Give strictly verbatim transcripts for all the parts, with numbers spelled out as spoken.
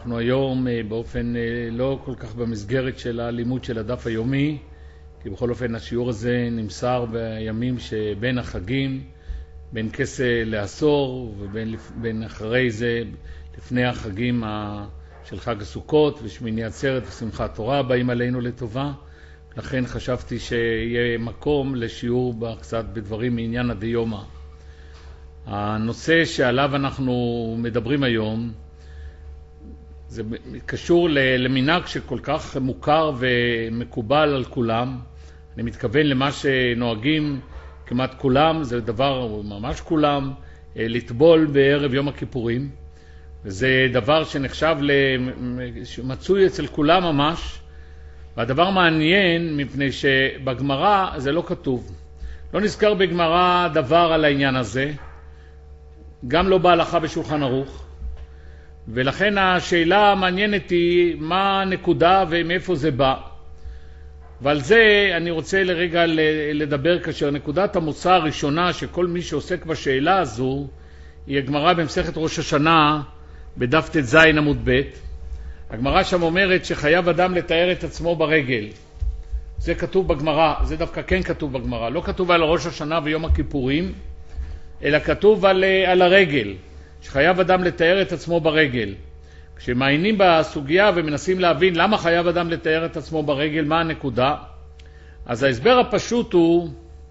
אנחנו היום באופן לא כל כך במסגרת של הלימוד של הדף היומי, כי בכל אופן השיעור הזה נמסר בימים שבין החגים, בין כסה לעשור ובין בין אחרי זה לפני החגים של חג הסוכות ושמיני עצרת ושמחת תורה באים עלינו לטובה. לכן חשבתי שיהיה מקום לשיעור קצת בדברים מעניין הדיומא. הנושא שעליו אנחנו מדברים היום זה קשור למנהג שכל כך מוכר ומקובל על כולם. אני מתכוון למה שנוהגים כמעט כולם, זה דבר ממש כולם, לטבול בערב יום הכיפורים. וזה דבר שנחשב למצוי אצל כולם ממש. והדבר מעניין מפני שבגמרא זה לא כתוב. לא נזכר בגמרא דבר על העניין הזה, גם לא בהלכה בשולחן ערוך. ולכן השאלה המעניינת היא מה הנקודה ומאיפה זה בא. ועל זה אני רוצה לרגע לדבר, כאשר נקודת המוצא הראשונה שכל מי שעוסק בשאלה הזו היא הגמרא במסכת ראש השנה בדף ט"ז עמוד ב'. הגמרא שם אומרת שחייב אדם לתאר את עצמו ברגל. זה כתוב בגמרא, זה דווקא כן כתוב בגמרא. לא כתוב על ראש השנה ויום הכיפורים, אלא כתוב על, על הרגל, שחייב אדם לתאר את עצמו ברגל. כשמעיינים בסוגיה ומנסים להבין למה חייב אדם לתאר את עצמו ברגל, מה הנקודה, אז ההסבר הפשוט הוא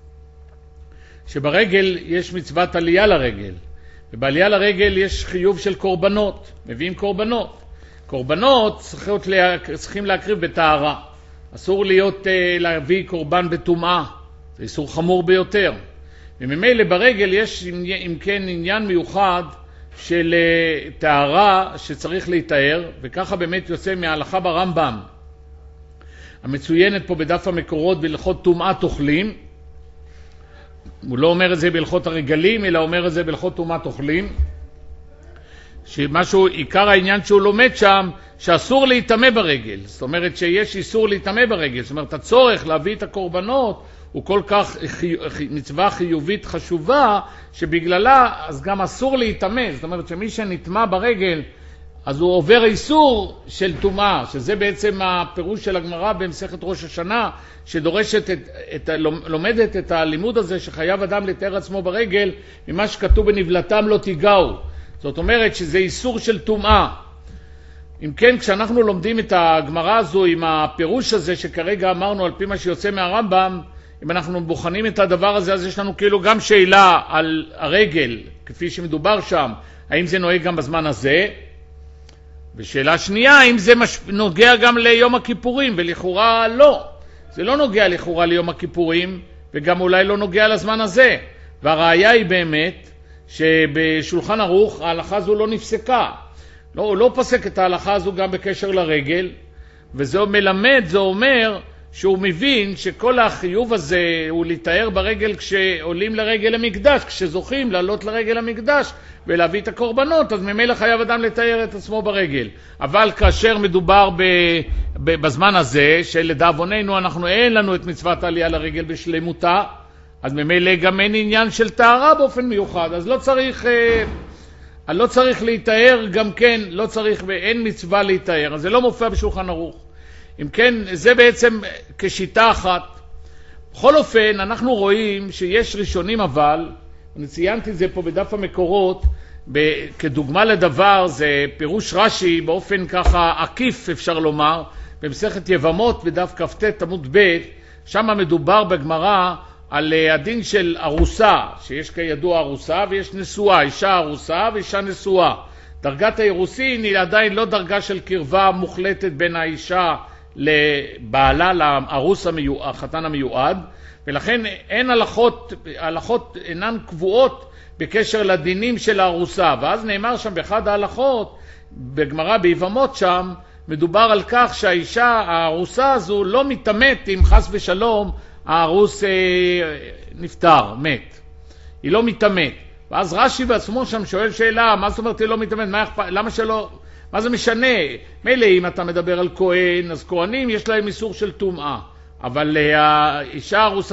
שברגל יש מצוות עלייה לרגל, ובעלייה לרגל יש חיוב של קורבנות, מביאים קורבנות. קורבנות צריכים להקריב בטהרה. אסור להיות להביא קורבן בטומאה, זה איסור חמור ביותר. וממילא ברגל יש אם כן עניין מיוחד של טהרה שצריך להתאר, וככה באמת יוצא מההלכה ברמב"ם המצוינת פה בדף המקורות בהלכות טומאת אוכלים. הוא לא אומר את זה בהלכות הרגלים, אלא אומר את זה בהלכות טומאת אוכלים, שמשהו, עיקר העניין שהוא לומד שם, שאסור להתאמה ברגל. זאת אומרת שיש איסור להתאמה ברגל. זאת אומרת, הצורך להביא את הקורבנות הוא כל כך חי... מצווה חיובית חשובה, שבגללה אז גם אסור להתאמה. זאת אומרת שמי שנטמא ברגל, אז הוא עובר איסור של טומאה, שזה בעצם הפירוש של הגמרא במסכת ראש השנה, שדורשת את, את, לומדת את הלימוד הזה שחייב אדם לתאר עצמו ברגל, ממה שכתוב בנבלתם לא תיגעו. זאת אומרת שזה איסור של טומאה. אם כן, כשאנחנו לומדים את הגמרא הזו עם הפירוש הזה שכרגע אמרנו על פי מה שיוצא מהרמב"ם, אם אנחנו בוחנים את הדבר הזה, אז יש לנו כאילו גם שאלה על הרגל, כפי שמדובר שם, האם זה נוהג גם בזמן הזה? ושאלה שנייה, האם זה מש... נוגע גם ליום הכיפורים? ולכאורה לא. זה לא נוגע לכאורה ליום הכיפורים, וגם אולי לא נוגע לזמן הזה. והראיה היא באמת, שבשולחן ערוך ההלכה הזו לא נפסקה. לא, הוא לא פסק את ההלכה הזו גם בקשר לרגל, וזה מלמד, זה אומר שהוא מבין שכל החיוב הזה הוא לתאר ברגל כשעולים לרגל המקדש, כשזוכים לעלות לרגל המקדש ולהביא את הקורבנות, אז ממילא חייב אדם לתאר את עצמו ברגל. אבל כאשר מדובר ב, ב, בזמן הזה, שלדאבוננו אנחנו אין לנו את מצוות העלייה לרגל בשלמותה, אז ממילא גם אין עניין של טהרה באופן מיוחד, אז לא צריך, אה, לא צריך להתאר גם כן, לא צריך ואין מצווה להתאר, אז זה לא מופיע בשולחן ערוך. אם כן, זה בעצם כשיטה אחת. בכל אופן, אנחנו רואים שיש ראשונים אבל, אני ציינתי את זה פה בדף המקורות, ב- כדוגמה לדבר, זה פירוש רש"י באופן ככה עקיף אפשר לומר, במסכת יבמות בדף כ"ט עמוד ב', שם מדובר בגמרא על הדין של ארוסה, שיש כידוע ארוסה ויש נשואה, אישה ארוסה ואישה נשואה. דרגת האירוסין היא עדיין לא דרגה של קרבה מוחלטת בין האישה לבעלה, לארוס המיועד, החתן המיועד, ולכן אין הלכות, הלכות אינן קבועות בקשר לדינים של הארוסה. ואז נאמר שם באחד ההלכות, בגמרא ביבמות שם, מדובר על כך שהאישה, הארוסה הזו, לא מתאמת אם חס ושלום הארוס אה, נפטר, מת. היא לא מתאמת. ואז רש"י בעצמו שם שואל שאלה, מה זאת אומרת היא לא מתאמת? מה, למה שלא, מה זה משנה? מילא אם אתה מדבר על כהן, אז כהנים יש להם איסור של טומאה. אבל האישה ארוס,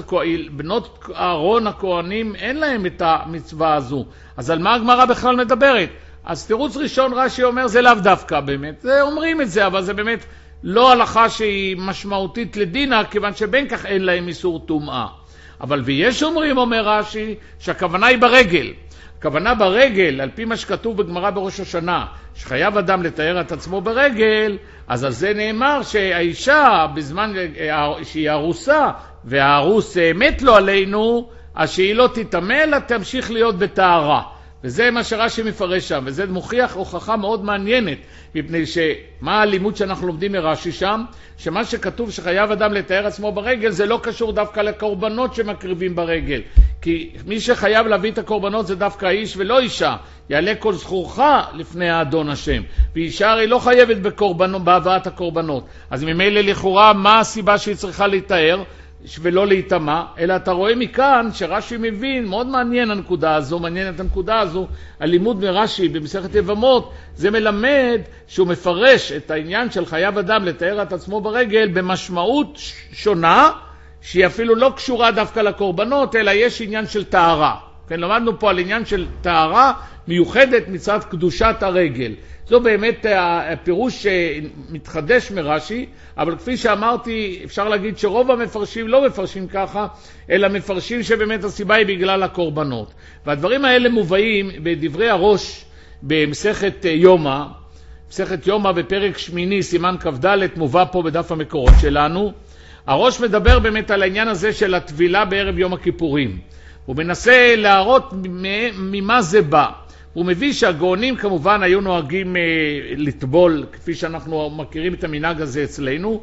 בנות אהרון הכהנים אין להם את המצווה הזו. אז על מה הגמרא בכלל מדברת? אז תירוץ ראשון רש"י אומר זה לאו דווקא באמת, זה אומרים את זה, אבל זה באמת לא הלכה שהיא משמעותית לדינה, כיוון שבין כך אין להם איסור טומאה. אבל ויש אומרים, אומר רש"י, שהכוונה היא ברגל. הכוונה ברגל, על פי מה שכתוב בגמרא בראש השנה, שחייב אדם לתאר את עצמו ברגל, אז על זה נאמר שהאישה, בזמן שהיא ארוסה, והארוס מת לו עלינו, אז שהיא לא תתאמה, אלא תמשיך להיות בתארה. וזה מה שרש"י מפרש שם, וזה מוכיח הוכחה מאוד מעניינת, מפני שמה הלימוד שאנחנו לומדים מרש"י שם, שמה שכתוב שחייב אדם לתאר עצמו ברגל, זה לא קשור דווקא לקורבנות שמקריבים ברגל, כי מי שחייב להביא את הקורבנות זה דווקא האיש ולא אישה, יעלה כל זכורך לפני האדון השם, ואישה הרי לא חייבת בקורבנות, בהבאת הקורבנות, אז ממילא לכאורה מה הסיבה שהיא צריכה לתאר? ולא להתאמה, אלא אתה רואה מכאן שרש"י מבין, מאוד מעניין הנקודה הזו, מעניין את הנקודה הזו, הלימוד מרש"י במסכת יבמות, זה מלמד שהוא מפרש את העניין של חייב אדם לתאר את עצמו ברגל במשמעות שונה, שהיא אפילו לא קשורה דווקא לקורבנות, אלא יש עניין של טהרה. כן, למדנו פה על עניין של טהרה מיוחדת מצד קדושת הרגל. זו באמת הפירוש שמתחדש מרש"י, אבל כפי שאמרתי, אפשר להגיד שרוב המפרשים לא מפרשים ככה, אלא מפרשים שבאמת הסיבה היא בגלל הקורבנות. והדברים האלה מובאים בדברי הראש במסכת יומא, מסכת יומא בפרק שמיני, סימן כ"ד, מובא פה בדף המקורות שלנו. הראש מדבר באמת על העניין הזה של הטבילה בערב יום הכיפורים. הוא מנסה להראות ממה זה בא. הוא מביא שהגאונים כמובן היו נוהגים אה, לטבול, כפי שאנחנו מכירים את המנהג הזה אצלנו,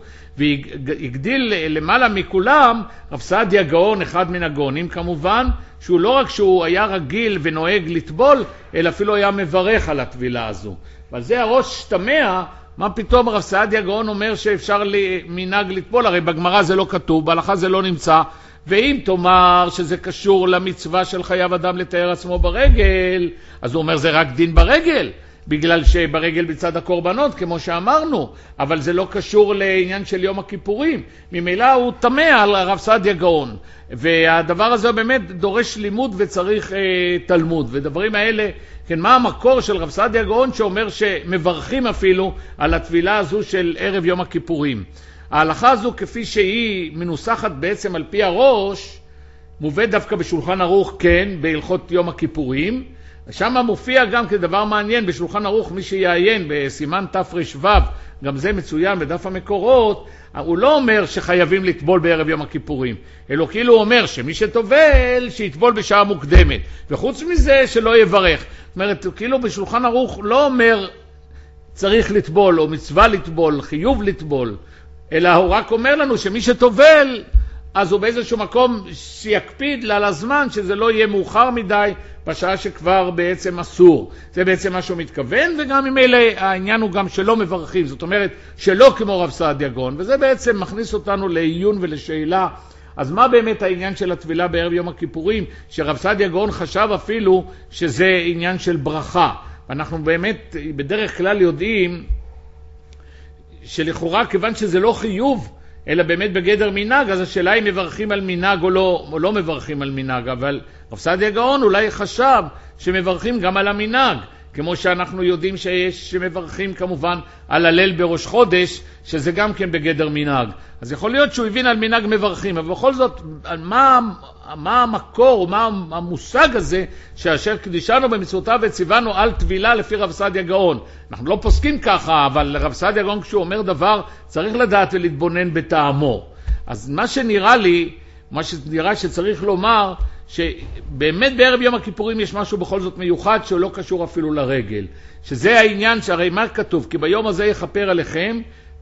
והגדיל למעלה מכולם רב סעדיה גאון, אחד מן הגאונים כמובן, שהוא לא רק שהוא היה רגיל ונוהג לטבול, אלא אפילו היה מברך על הטבילה הזו. ועל זה הראש תמה, מה פתאום רב סעדיה גאון אומר שאפשר מנהג לטבול? הרי בגמרא זה לא כתוב, בהלכה זה לא נמצא, ואם תאמר שזה קשור למצווה של חייב אדם לתאר עצמו ברגל, אז הוא אומר זה רק דין ברגל, בגלל שברגל בצד הקורבנות, כמו שאמרנו, אבל זה לא קשור לעניין של יום הכיפורים. ממילא הוא תמה על רב סעדיה גאון, והדבר הזה באמת דורש לימוד וצריך אה, תלמוד, ודברים האלה, כן, מה המקור של רב סעדיה גאון שאומר שמברכים אפילו על הטבילה הזו של ערב יום הכיפורים. ההלכה הזו כפי שהיא מנוסחת בעצם על פי הראש, מובאת דווקא בשולחן ערוך, כן, בהלכות יום הכיפורים. שם מופיע גם כדבר מעניין בשולחן ערוך, מי שיעיין בסימן תר"ו, גם זה מצוין בדף המקורות, הוא לא אומר שחייבים לטבול בערב יום הכיפורים, אלא כאילו הוא אומר שמי שטובל שיטבול בשעה מוקדמת, וחוץ מזה שלא יברך. זאת אומרת, כאילו בשולחן ערוך לא אומר צריך לטבול או מצווה לטבול, חיוב לטבול, אלא הוא רק אומר לנו שמי שטובל, אז הוא באיזשהו מקום שיקפיד לה לזמן, שזה לא יהיה מאוחר מדי, בשעה שכבר בעצם אסור. זה בעצם מה שהוא מתכוון, וגם עם אלה העניין הוא גם שלא מברכים, זאת אומרת שלא כמו רב סעדיה גאון, וזה בעצם מכניס אותנו לעיון ולשאלה, אז מה באמת העניין של הטבילה בערב יום הכיפורים, שרב סעדיה גאון חשב אפילו שזה עניין של ברכה. ואנחנו באמת בדרך כלל יודעים, שלכאורה כיוון שזה לא חיוב, אלא באמת בגדר מנהג, אז השאלה היא מברכים על מנהג או לא, או לא מברכים על מנהג, אבל רב סעדיה גאון אולי חשב שמברכים גם על המנהג, כמו שאנחנו יודעים שיש שמברכים כמובן על הליל בראש חודש, שזה גם כן בגדר מנהג. אז יכול להיות שהוא הבין על מנהג מברכים, אבל בכל זאת, מה, מה המקור או מה המושג הזה שאשר קדישנו במצוותיו וציוונו על טבילה לפי רב סעדיה גאון? אנחנו לא פוסקים ככה, אבל רב סעדיה גאון כשהוא אומר דבר צריך לדעת ולהתבונן בטעמו. אז מה שנראה לי, מה שנראה שצריך לומר, שבאמת בערב יום הכיפורים יש משהו בכל זאת מיוחד שהוא לא קשור אפילו לרגל, שזה העניין שהרי מה כתוב? כי ביום הזה יכפר עליכם,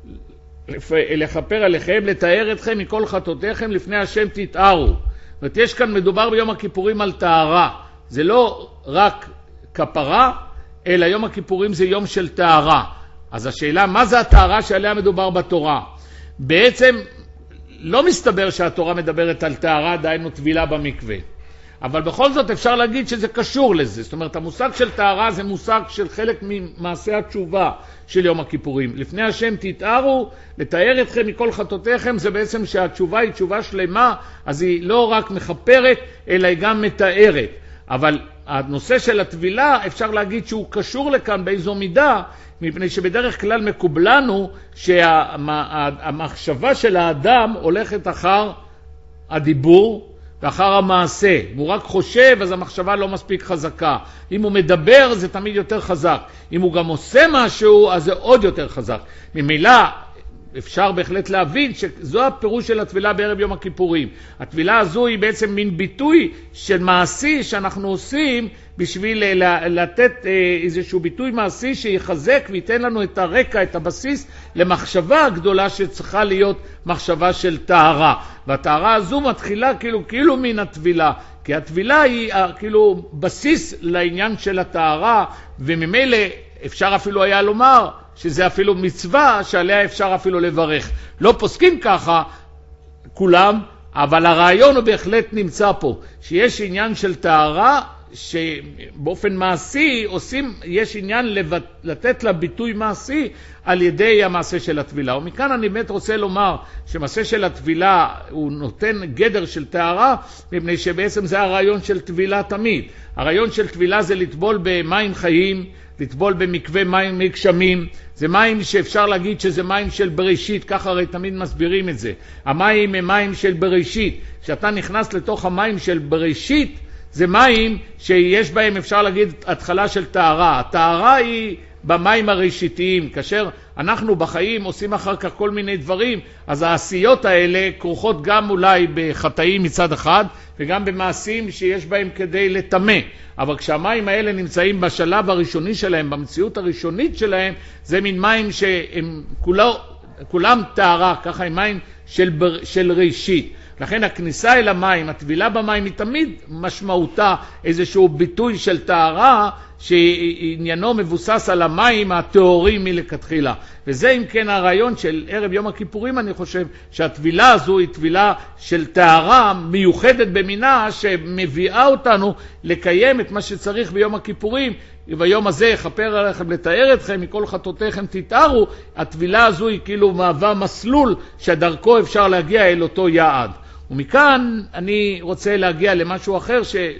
לכפר עליכם, לתאר אתכם מכל חטאותיכם לפני השם תתארו. זאת אומרת, יש כאן מדובר ביום הכיפורים על טהרה, זה לא רק כפרה, אלא יום הכיפורים זה יום של טהרה. אז השאלה, מה זה הטהרה שעליה מדובר בתורה? בעצם לא מסתבר שהתורה מדברת על טהרה, דהיינו טבילה במקווה. אבל בכל זאת אפשר להגיד שזה קשור לזה. זאת אומרת, המושג של טהרה זה מושג של חלק ממעשה התשובה של יום הכיפורים. לפני השם תתארו, לתאר אתכם מכל חטאותיכם, זה בעצם שהתשובה היא תשובה שלמה, אז היא לא רק מחפרת, אלא היא גם מתארת. אבל הנושא של הטבילה, אפשר להגיד שהוא קשור לכאן באיזו מידה, מפני שבדרך כלל מקובלנו שהמחשבה של האדם הולכת אחר הדיבור ואחר המעשה. אם הוא רק חושב, אז המחשבה לא מספיק חזקה. אם הוא מדבר, זה תמיד יותר חזק. אם הוא גם עושה משהו, אז זה עוד יותר חזק. ממילא, אפשר בהחלט להבין שזו הפירוש של התפילה בערב יום הכיפורים. התפילה הזו היא בעצם מין ביטוי של מעשי שאנחנו עושים בשביל לתת איזשהו ביטוי מעשי שיחזק וייתן לנו את הרקע, את הבסיס למחשבה הגדולה שצריכה להיות מחשבה של טהרה. והטהרה הזו מתחילה כאילו, כאילו מן התפילה. כי התפילה היא כאילו בסיס לעניין של הטהרה, וממילא אפשר אפילו היה לומר שזה אפילו מצווה שעליה אפשר אפילו לברך. לא פוסקים ככה כולם, אבל הרעיון הוא בהחלט נמצא פה, שיש עניין של טהרה שבאופן מעשי עושים, יש עניין לבט, לתת לה ביטוי מעשי על ידי המעשה של התפילה. ומכאן אני באמת רוצה לומר שמעשה של התפילה הוא נותן גדר של טהרה, מפני שבעצם זה הרעיון של תפילה תמיד. הרעיון של תפילה זה לטבול במים חיים, לטבול במקווה מים מגשמים. זה מים שאפשר להגיד שזה מים של בראשית, ככה הרי תמיד מסבירים את זה. המים הם מים של בראשית. כשאתה נכנס לתוך המים של בראשית, זה מים שיש בהם, אפשר להגיד, התחלה של טהרה. הטהרה היא במים הראשיתיים. כאשר אנחנו בחיים עושים אחר כך כל מיני דברים, אז העשיות האלה כרוכות גם אולי בחטאים מצד אחד, וגם במעשים שיש בהם כדי לטמא. אבל כשהמים האלה נמצאים בשלב הראשוני שלהם, במציאות הראשונית שלהם, זה מין מים שהם כולם, כולם טהרה, ככה הם מים של, של ראשית. לכן הכניסה אל המים, הטבילה במים, היא תמיד משמעותה איזשהו ביטוי של טהרה, שעניינו מבוסס על המים הטהורים מלכתחילה. וזה אם כן הרעיון של ערב יום הכיפורים. אני חושב שהטבילה הזו היא טבילה של טהרה מיוחדת במינה, שמביאה אותנו לקיים את מה שצריך ביום הכיפורים. וביום הזה יכפר עליכם לתאר אתכם, מכל חטאותיכם תתארו. הטבילה הזו היא כאילו מהווה מסלול שדרכו אפשר להגיע אל אותו יעד. ומכאן אני רוצה להגיע למשהו אחר,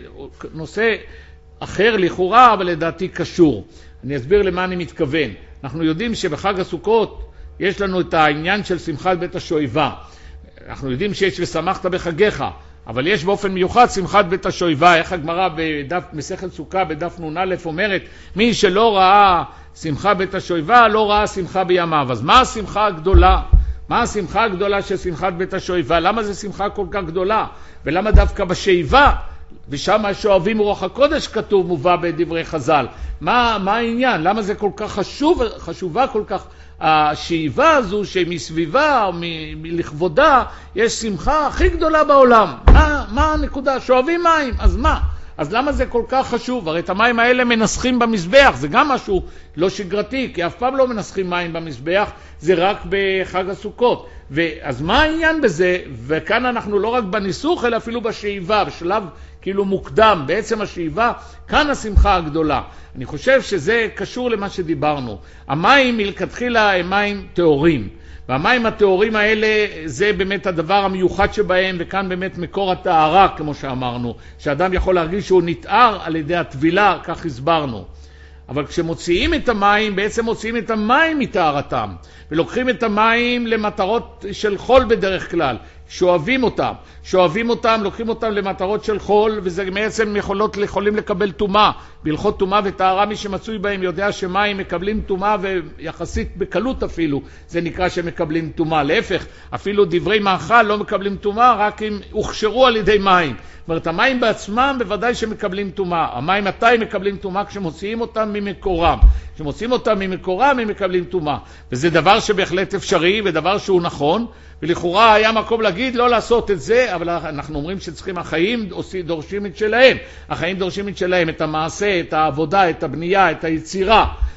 שנושא אחר לכאורה, אבל לדעתי קשור. אני אסביר למה אני מתכוון. אנחנו יודעים שבחג הסוכות יש לנו את העניין של שמחת בית השואבה. אנחנו יודעים שיש ושמחת בחגיך, אבל יש באופן מיוחד שמחת בית השואבה. איך הגמרא בדף מסכת סוכה בדף נ"א אומרת, מי שלא ראה שמחה בית השואבה לא ראה שמחה בימיו. אז מה השמחה הגדולה? מה השמחה הגדולה של שמחת בית השואבה? למה זה שמחה כל כך גדולה? ולמה דווקא בשאיבה? ושם שואבים רוח הקודש כתוב, מובא בדברי חז"ל. מה, מה העניין? למה זה כל כך חשוב, חשובה כל כך השאיבה הזו, שמסביבה או מלכבודה יש שמחה הכי גדולה בעולם? מה, מה הנקודה? שואבים מים, אז מה? אז למה זה כל כך חשוב? הרי את המים האלה מנסחים במזבח, זה גם משהו לא שגרתי, כי אף פעם לא מנסחים מים במזבח, זה רק בחג הסוכות. אז מה העניין בזה? וכאן אנחנו לא רק בניסוך, אלא אפילו בשאיבה, בשלב כאילו מוקדם, בעצם השאיבה, כאן השמחה הגדולה. אני חושב שזה קשור למה שדיברנו. המים מלכתחילה הם מים טהורים, והמים הטהורים האלה זה באמת הדבר המיוחד שבהם, וכאן באמת מקור הטהרה, כמו שאמרנו, שאדם יכול להרגיש שהוא נטהר על ידי הטבילה, כך הסברנו. אבל כשמוציאים את המים, בעצם מוציאים את המים מטהרתם, ולוקחים את המים למטרות של חול בדרך כלל, שואבים אותם, שואבים אותם, לוקחים אותם למטרות של חול, וזה בעצם יכולות, יכולים לקבל טומאה. בהלכות טומאה וטהרה, מי שמצוי בהם יודע שמים מקבלים טומאה, ויחסית בקלות אפילו, זה נקרא שמקבלים טומאה. להפך, אפילו דברי מאכל לא מקבלים טומאה, רק אם הוכשרו על ידי מים. זאת אומרת, המים בעצמם בוודאי שמקבלים טומאה. המים מתי מקבלים טומאה? כשמוציאים אותם ממקורם. כשמוציאים אותם ממקורם הם מקבלים טומאה. וזה דבר שבהחלט אפשרי, ודבר שהוא נכון, ולכאורה היה מקום להגיד לא לעשות את זה, אבל אנחנו אומרים שצריכים, החיים דורשים את שלהם. החיים דורשים את שלהם, את המעשה, את העבודה, את הבנייה, את היצירה.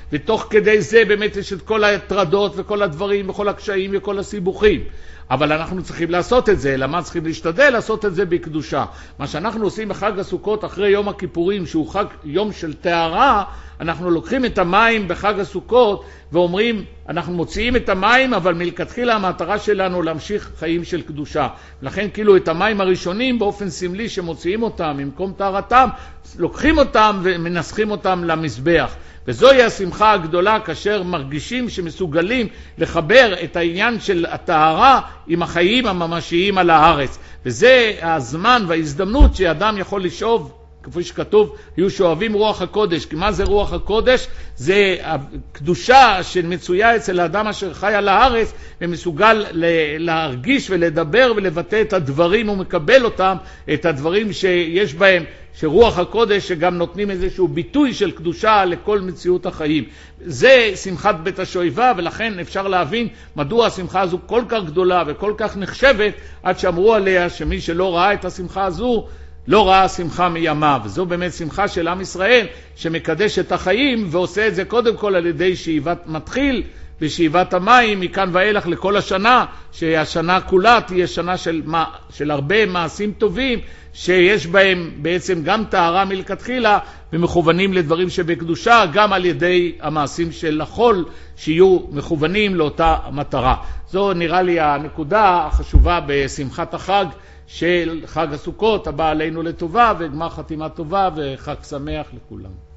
ותוך כדי זה באמת יש את כל ההטרדות וכל הדברים וכל הקשיים וכל הסיבוכים. אבל אנחנו צריכים לעשות את זה, למה צריכים להשתדל לעשות את זה בקדושה. מה שאנחנו עושים בחג הסוכות אחרי יום הכיפורים, שהוא חג יום של טהרה, אנחנו לוקחים את המים בחג הסוכות ואומרים, אנחנו מוציאים את המים, אבל מלכתחילה המטרה שלנו להמשיך חיים של קדושה. לכן כאילו את המים הראשונים באופן סמלי שמוציאים אותם ממקום טהרתם, לוקחים אותם ומנסחים אותם למזבח. וזוהי השמחה הגדולה כאשר מרגישים שמסוגלים לחבר את העניין של הטהרה עם החיים הממשיים על הארץ. וזה הזמן וההזדמנות שאדם יכול לשאוב, כפי שכתוב, היו שואבים רוח הקודש. כי מה זה רוח הקודש? זה הקדושה שמצויה אצל האדם אשר חי על הארץ, ומסוגל להרגיש ולדבר ולבטא את הדברים ומקבל אותם, את הדברים שיש בהם, שרוח הקודש שגם נותנים איזשהו ביטוי של קדושה לכל מציאות החיים. זה שמחת בית השואבה, ולכן אפשר להבין מדוע השמחה הזו כל כך גדולה וכל כך נחשבת, עד שאמרו עליה שמי שלא ראה את השמחה הזו, לא ראה שמחה מימיו. וזו באמת שמחה של עם ישראל שמקדש את החיים ועושה את זה קודם כל על ידי שאיבת מתחיל ושאיבת המים מכאן ואילך לכל השנה, שהשנה כולה תהיה שנה של, של הרבה מעשים טובים שיש בהם בעצם גם טהרה מלכתחילה ומכוונים לדברים שבקדושה, גם על ידי המעשים של החול שיהיו מכוונים לאותה מטרה. זו נראה לי הנקודה החשובה בשמחת החג של חג הסוכות הבא עלינו לטובה, וגמר חתימה טובה וחג שמח לכולם.